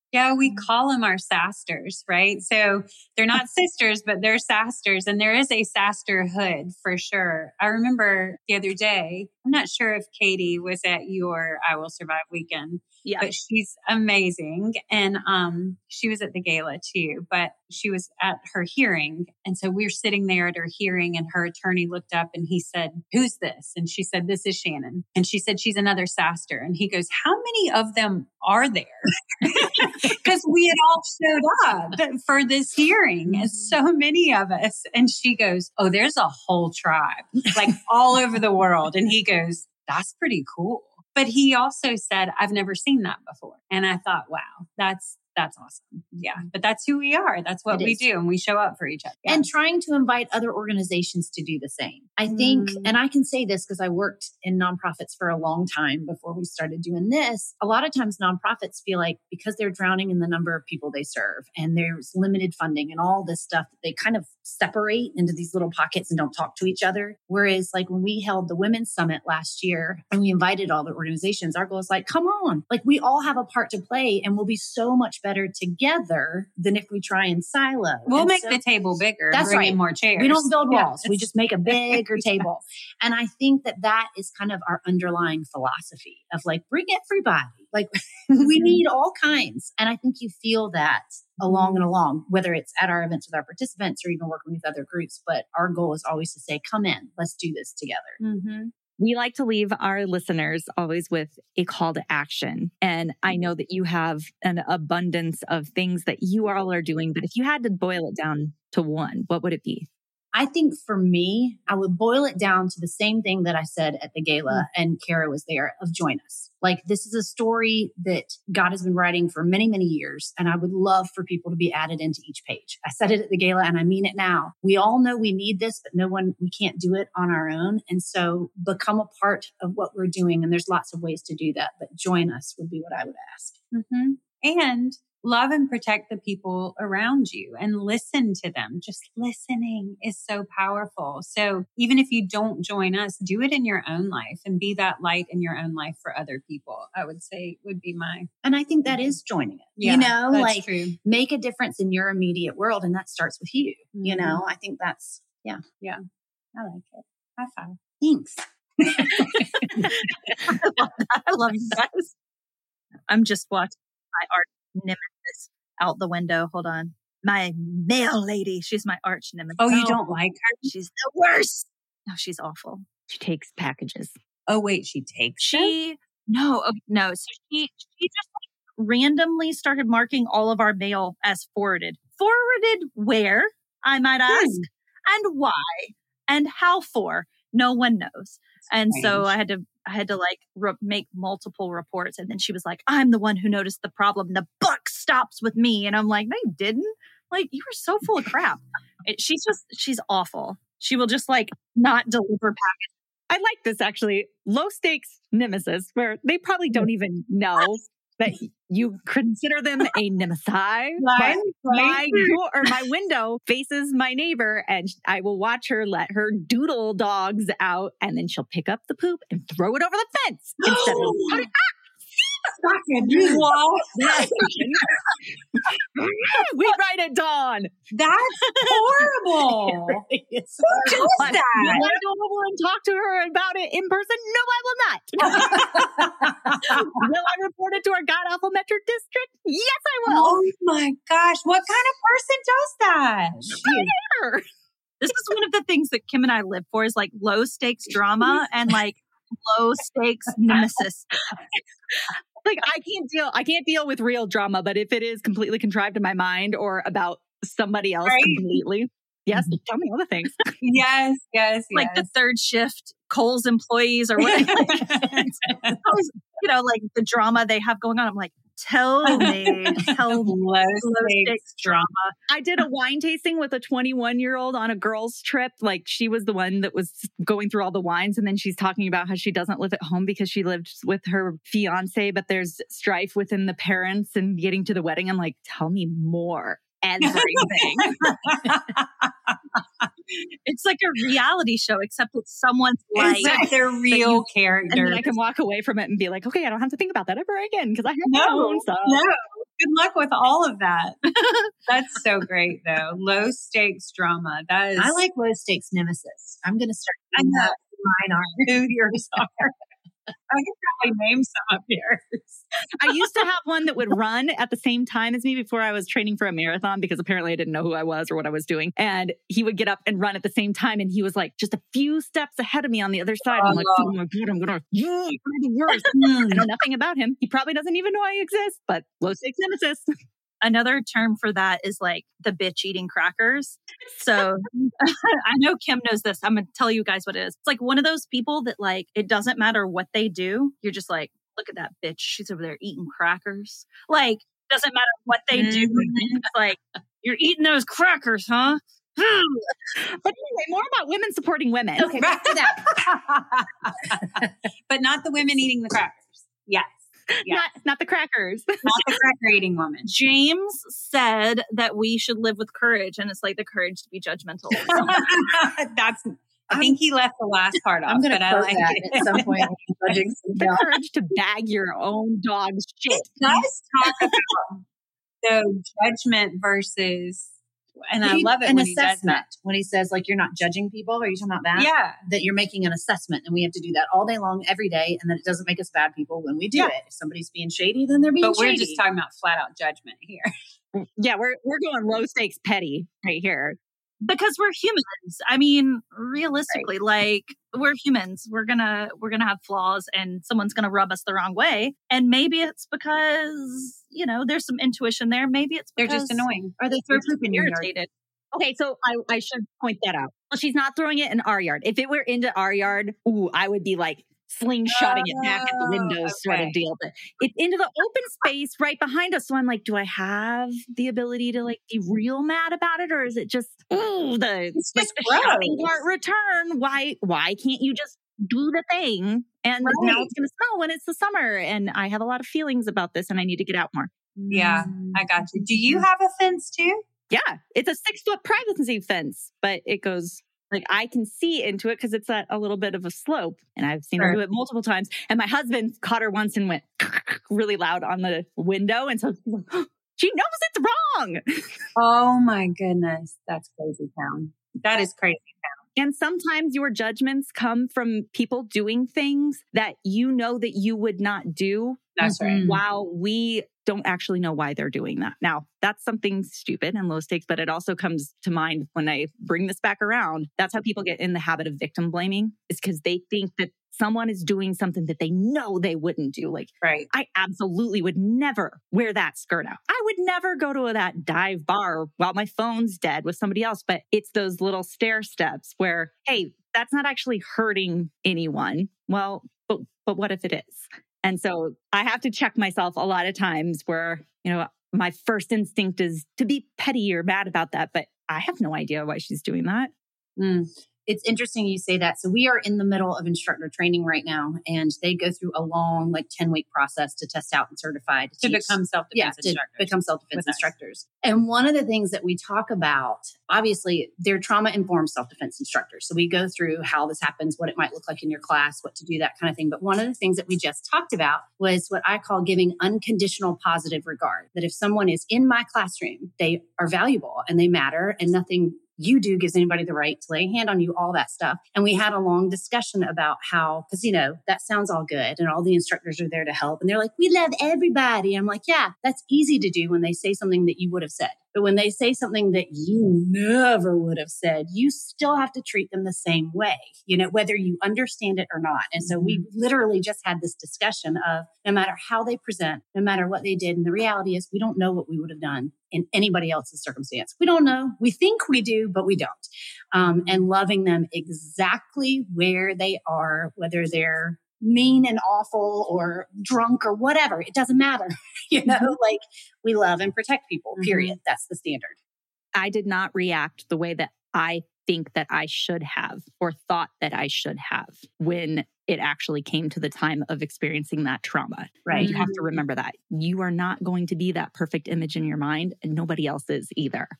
S4: Yeah, we call them our sasters, right? So they're not sisters, but they're sasters. And there is a sasterhood for sure. I remember the other day, I'm not sure if Katie was at your I Will Survive weekend, but she's amazing. And she was at the gala too, but she was at her hearing. And so we were sitting there at her hearing and her attorney looked up and he said, "Who's this?" And she said, "This is Shannon." And she said, "She's another saster." And he goes, "How many of them are there?" Because we had all showed up for this hearing, and so many of us. And she goes, "Oh, there's a whole tribe, like all over the world." And he goes, "That's pretty cool." But he also said, "I've never seen that before." And I thought, wow, that's awesome. Yeah. But that's who we are. That's what we do. And we show up for each other.
S3: And trying to invite other organizations to do the same. I think, and I can say this because I worked in nonprofits for a long time before we started doing this. A lot of times nonprofits feel like because they're drowning in the number of people they serve and there's limited funding and all this stuff, they kind of separate into these little pockets and don't talk to each other. Whereas like when we held the Women's Summit last year and we invited all the organizations, our goal is like, come on, like we all have a part to play and we'll be so much better together than if we try and silo.
S4: We'll make the table bigger.
S3: That's
S4: bring
S3: right.
S4: in more chairs.
S3: We don't build walls. We just make a bigger table. And I think that is kind of our underlying philosophy of like, bring everybody. Like we need all kinds. And I think you feel that along and along, whether it's at our events with our participants or even working with other groups. But our goal is always to say, come in, let's do this together.
S1: Mm-hmm. We like to leave our listeners always with a call to action. And I know that you have an abundance of things that you all are doing, but if you had to boil it down to one, what would it be?
S3: I think for me, I would boil it down to the same thing that I said at the gala and Kara was there of join us. Like this is a story that God has been writing for many, many years. And I would love for people to be added into each page. I said it at the gala and I mean it now. We all know we need this, but we can't do it on our own. And so become a part of what we're doing. And there's lots of ways to do that, but join us would be what I would ask.
S4: Mm-hmm. And love and protect the people around you and listen to them. Just listening is so powerful. So even if you don't join us, do it in your own life and be that light in your own life for other people, I would say would be
S3: and I think that is joining it.
S4: Yeah,
S3: you know, like
S4: true.
S3: Make a difference in your immediate world. And that starts with you. Mm-hmm. You know, I think that's,
S4: yeah. I like it. High five.
S3: Thanks.
S2: I love you guys. I'm just watching my art nemesis out the window. Hold on. My mail lady. She's my arch nemesis.
S4: Oh, you don't like her?
S2: She's the worst. No, she's awful.
S1: She takes packages.
S4: Oh, wait, she takes them?
S2: No. So she just like randomly started marking all of our mail as forwarded. Forwarded where, I might ask, and why, and how for. No one knows. And so I had to like make multiple reports. And then she was like, I'm the one who noticed the problem. The buck stops with me. And I'm like, no, you didn't. Like, you were so full of crap. She's awful. She will just like not deliver packages.
S1: I like this actually. Low stakes nemesis, where they probably don't even know that you consider them a nemesis.
S4: Right.
S1: My window faces my neighbor and I will watch her let her doodle dogs out and then she'll pick up the poop and throw it over the fence instead of put it we write at dawn.
S4: That's horrible. Who does that?
S1: Will I go over and talk to her about it in person? No, I will not. Will I report it to our God Alpha Metric District? Yes, I will.
S4: Oh my gosh. What kind of person does that?
S2: This is one of the things that Kim and I live for is like low stakes drama and like low stakes nemesis.
S1: Like I can't deal with real drama, but if it is completely contrived in my mind or about somebody else completely, yes, tell me other things.
S4: Yes.
S2: Like the third shift Kohl's employees or whatever. You know, like the drama they have going on. I'm like, tell me low stakes drama.
S1: I did a wine tasting with a 21-year-old on a girls' trip. Like she was the one that was going through all the wines. And then she's talking about how she doesn't live at home because she lived with her fiance, but there's strife within the parents and getting to the wedding. I'm like, tell me more. Everything.
S2: It's like a reality show, except it's someone's life.
S4: It's like their real character.
S1: And then I can walk away from it and be like, okay, I don't have to think about that ever again because I have my own stuff.
S4: No. Good luck with all of that. That's so great, though. Low stakes drama. That is.
S3: I like low stakes nemesis. I'm going to start doing that. Mine are.
S4: Who yours are. I could probably name some of yours.
S1: I used to have one that would run at the same time as me before I was training for a marathon because apparently I didn't know who I was or what I was doing. And he would get up and run at the same time. And he was like just a few steps ahead of me on the other side. I'm like, oh my God, I'm going to, you're the worst. I know nothing about him. He probably doesn't even know I exist, but low stakes nemesis.
S2: Another term for that is like the bitch eating crackers. So I know Kim knows this. I'm going to tell you guys what it is. It's like one of those people that like, it doesn't matter what they do. You're just like, look at that bitch. She's over there eating crackers. Like, doesn't matter what they do. It's like, you're eating those crackers, huh?
S1: But anyway, more about women supporting women.
S3: Okay, back to that.
S4: But not the women eating the crackers. Yes.
S1: Not the crackers.
S4: Not the cracker eating woman.
S2: James said that we should live with courage, and it's like the courage to be judgmental.
S4: I think he left the last part off.
S3: I'm going to
S4: I like
S3: that
S4: it.
S3: at some point.
S1: The courage to bag your own dog's shit.
S4: It does talk about the judgment versus, and I love it
S3: an
S4: when he does
S3: assessment.
S4: that.
S3: When he says like, you're not judging people. Are you talking about that?
S4: Yeah.
S3: That you're making an assessment, and we have to do that all day long, every day. And then it doesn't make us bad people when we do it. If somebody's being shady, then they're being
S4: But
S3: shady.
S4: we're just talking about flat out judgment here.
S1: Yeah, we're going low stakes petty right here.
S2: Because we're humans. I mean, realistically, like we're humans. We're gonna have flaws, and someone's gonna rub us the wrong way. And maybe it's because, you know, there's some intuition there. Maybe it's
S4: They're
S2: because
S4: just annoying.
S3: Or they throw poop in your yard.
S2: irritated.
S1: Okay, so I should point that out. Well, she's not throwing it in our yard. If it were into our yard, I would be like slingshotting it back at the windows sort of deal. But it's into the open space right behind us. So I'm like, do I have the ability to like be real mad about it? Or is it just, the shopping cart return? Why can't you just do the thing? And now it's going to smell when it's the summer. And I have a lot of feelings about this and I need to get out more.
S4: Yeah, I got you. Do you have a fence too?
S1: Yeah, it's a 6-foot privacy fence, but it goes like I can see into it because it's at a little bit of a slope. And I've seen her do it multiple times. And my husband caught her once and went really loud on the window. And so she knows it's wrong.
S4: Oh my goodness. That's crazy town. That is crazy town.
S1: And sometimes your judgments come from people doing things that you know that you would not do.
S4: That's right.
S1: While we don't actually know why they're doing that. Now, that's something stupid and low stakes, but it also comes to mind when I bring this back around. That's how people get in the habit of victim blaming, is because they think that someone is doing something that they know they wouldn't do. Like, I absolutely would never wear that skirt out. I would never go to that dive bar while my phone's dead with somebody else. But it's those little stair steps where, hey, that's not actually hurting anyone. Well, but what if it is? And so I have to check myself a lot of times where, you know, my first instinct is to be petty or mad about that, but I have no idea why she's doing that.
S3: It's interesting you say that. So we are in the middle of instructor training right now, and they go through a long, like 10-week process to test out and certify to
S4: become self-defense instructors.
S3: To become self-defense instructors. And one of the things that we talk about, obviously, they're trauma-informed self-defense instructors. So we go through how this happens, what it might look like in your class, what to do, that kind of thing. But one of the things that we just talked about was what I call giving unconditional positive regard. That if someone is in my classroom, they are valuable and they matter, and nothing you do gives anybody the right to lay a hand on you, all that stuff. And we had a long discussion about how, because, you know, that sounds all good and all the instructors are there to help. And they're like, we love everybody. I'm like, yeah, that's easy to do when they say something that you would have said. But when they say something that you never would have said, you still have to treat them the same way, you know, whether you understand it or not. And so we literally just had this discussion of no matter how they present, no matter what they did. And the reality is we don't know what we would have done in anybody else's circumstance. We don't know. We think we do, but we don't. And loving them exactly where they are, whether they're mean and awful or drunk or whatever, it doesn't matter. You know, like we love and protect people, period. That's the standard.
S1: I did not react the way that I think that I should have or thought that I should have when it actually came to the time of experiencing that trauma.
S3: Right.
S1: You have to remember that. You are not going to be that perfect image in your mind, and nobody else is either.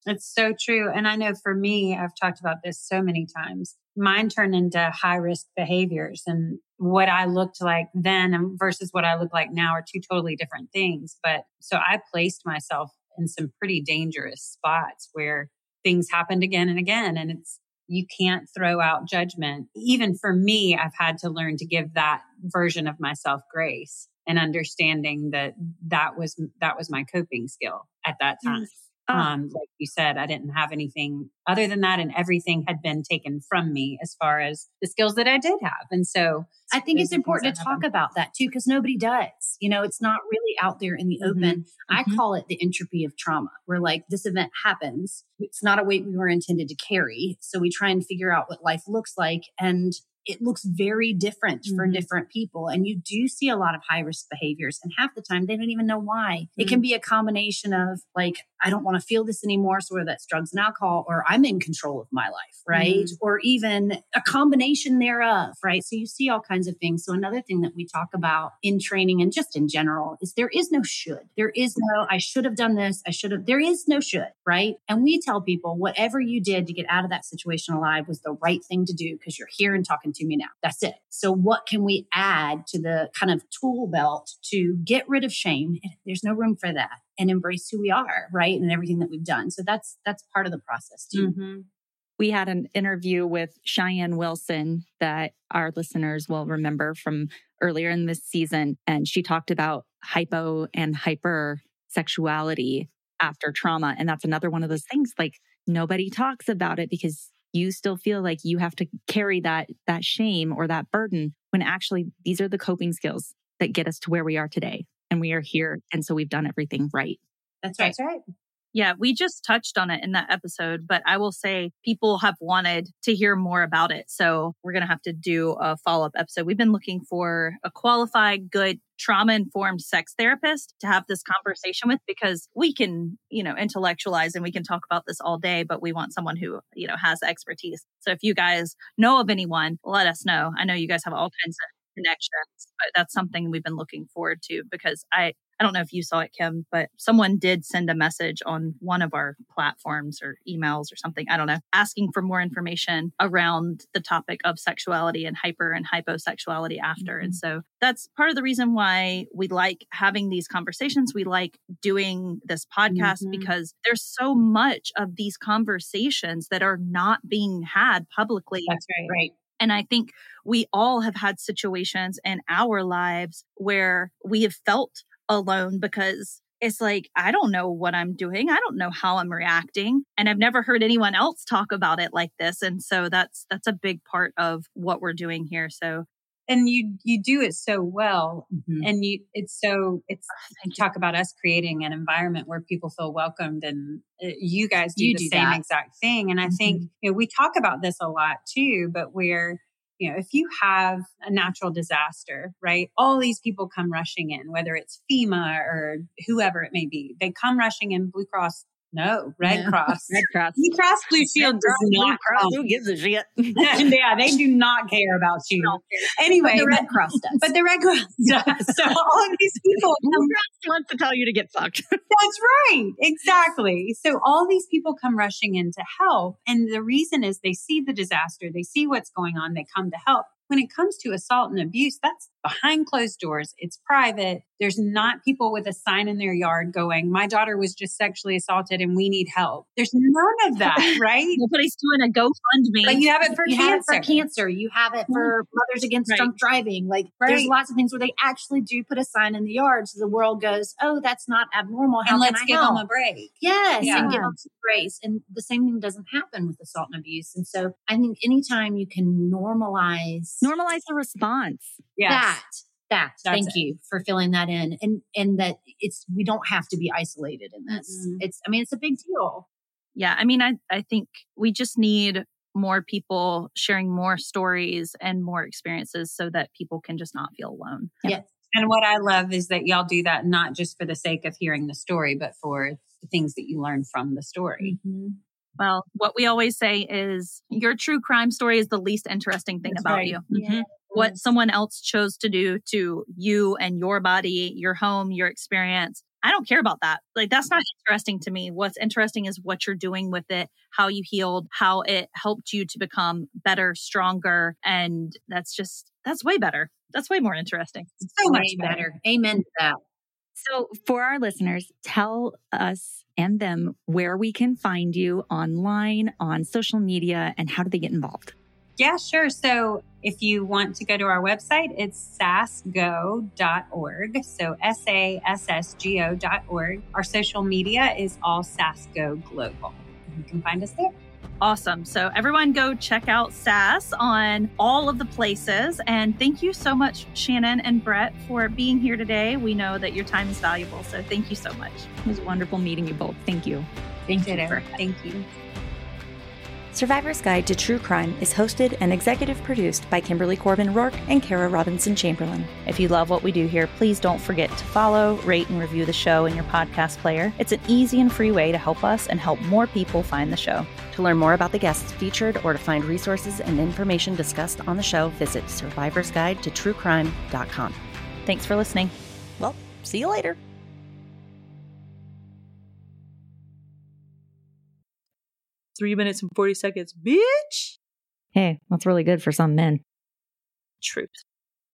S4: It's so true. And I know for me, I've talked about this so many times. Mine turned into high risk behaviors, and what I looked like then versus what I look like now are two totally different things. But so I placed myself in some pretty dangerous spots where things happened again and again. And you can't throw out judgment. Even for me, I've had to learn to give that version of myself grace and understanding that was my coping skill at that time.
S1: Yes.
S4: Like you said, I didn't have anything other than that, and everything had been taken from me as far as the skills that I did have. And so
S3: I think it's important to talk about that too, because nobody does. It's not really out there in the open. I call it the entropy of trauma, where like this event happens. It's not a weight we were intended to carry. So we try and figure out what life looks like. And it looks very different for different people. And you do see a lot of high risk behaviors. And half the time they don't even know why. It can be a combination of like, I don't want to feel this anymore. So whether that's drugs and alcohol, or I'm in control of my life, right? Or even a combination thereof, right? So you see all kinds of things. So another thing that we talk about in training and just in general is there is no should. There is no, I should have done this. There is no should, right? And we tell people whatever you did to get out of that situation alive was the right thing to do because you're here and talking to me now. That's it. So what can we add to the kind of tool belt to get rid of shame? There's no room for that, and embrace who we are, right? And everything that we've done. So that's part of the process too.
S1: We had an interview with Cheyenne Wilson that our listeners will remember from earlier in this season. And she talked about hypo and hyper sexuality after trauma. And that's another one of those things, like nobody talks about it because you still feel like you have to carry that shame or that burden, when actually these are the coping skills that get us to where we are today. And we are here. And so we've done everything right.
S3: That's right.
S4: That's right.
S2: Yeah, we just touched on it in that episode, but I will say people have wanted to hear more about it. So we're going to have to do a follow-up episode. We've been looking for a qualified, good, trauma-informed sex therapist to have this conversation with, because we can, intellectualize and we can talk about this all day, but we want someone who, has expertise. So if you guys know of anyone, let us know. I know you guys have all kinds of connections, but that's something we've been looking forward to, because I don't know if you saw it, Kim, but someone did send a message on one of our platforms or emails or something, I don't know, asking for more information around the topic of sexuality and hyper and hyposexuality after. And so that's part of the reason why we like having these conversations. We like doing this podcast because there's so much of these conversations that are not being had publicly.
S4: That's right.
S2: And I think we all have had situations in our lives where we have felt alone, because it's like, I don't know what I'm doing. I don't know how I'm reacting. And I've never heard anyone else talk about it like this. And so that's a big part of what we're doing here. So,
S4: and you do it so well. And you talk about us creating an environment where people feel welcomed, and you guys do the same exact thing. And I think, we talk about this a lot too, but if you have a natural disaster, right? All these people come rushing in, whether it's FEMA or whoever it may be. They come rushing in. Blue Cross, Red Cross.
S1: Red Cross.
S4: Blue Cross Blue Shield does not come.
S1: Who gives a shit?
S4: Yeah, they do not care about you. Anyway,
S3: but the Red Cross does.
S4: But the Red Cross does. So all of these people
S1: wants to tell you to get fucked.
S4: That's right. Exactly. So all these people come rushing in to help. And the reason is they see the disaster. They see what's going on. They come to help. When it comes to assault and abuse, that's behind closed doors. It's private. There's not people with a sign in their yard going, my daughter was just sexually assaulted and we need help. There's none of that, right?
S2: Nobody's doing a GoFundMe.
S4: Like you have it for cancer.
S3: You have it for Mothers Against Drunk Driving. Like there's lots of things where they actually do put a sign in the yard so the world goes, oh, that's not abnormal. How
S4: and
S3: can
S4: let's
S3: I
S4: give
S3: help?
S4: them a break.
S3: Yes, and give them some grace. And the same thing doesn't happen with assault and abuse. And so I think anytime you can normalize
S1: the response.
S3: Yes. Thank you for filling that in. And that we don't have to be isolated in this. It's a big deal.
S2: Yeah. I think we just need more people sharing more stories and more experiences so that people can just not feel alone.
S3: Yes.
S4: And what I love is that y'all do that not just for the sake of hearing the story, but for the things that you learn from the story.
S2: Well, what we always say is your true crime story is the least interesting thing about you.
S3: Yeah.
S2: What someone else chose to do to you and your body, your home, your experience. I don't care about that. Like, that's not interesting to me. What's interesting is what you're doing with it, how you healed, how it helped you to become better, stronger. And that's way better. That's way more interesting.
S3: So much better. Amen to that.
S1: So for our listeners, tell us and them where we can find you online, on social media, and how do they get involved?
S4: Yeah, sure. So if you want to go to our website, it's sassgo.org. So SASSGO.org. Our social media is all SassGo Global. You can find us there.
S2: Awesome. So everyone go check out Sass on all of the places. And thank you so much, Shannon and Brett, for being here today. We know that your time is valuable. So thank you so much.
S1: It was wonderful meeting you both. Thank you.
S3: Thank you.
S4: Thank you.
S5: Survivor's Guide to True Crime is hosted and executive produced by Kimberly Corbin Rourke and Kara Robinson Chamberlain.
S6: If you love what we do here, please don't forget to follow, rate, and review the show in your podcast player. It's an easy and free way to help us and help more people find the show.
S5: To learn more about the guests featured or to find resources and information discussed on the show, visit survivorsguidetotruecrime.com.
S6: Thanks for listening.
S5: Well, see you later.
S7: 3 minutes and 40 seconds, bitch.
S1: Hey, that's really good for some men.
S7: Truth.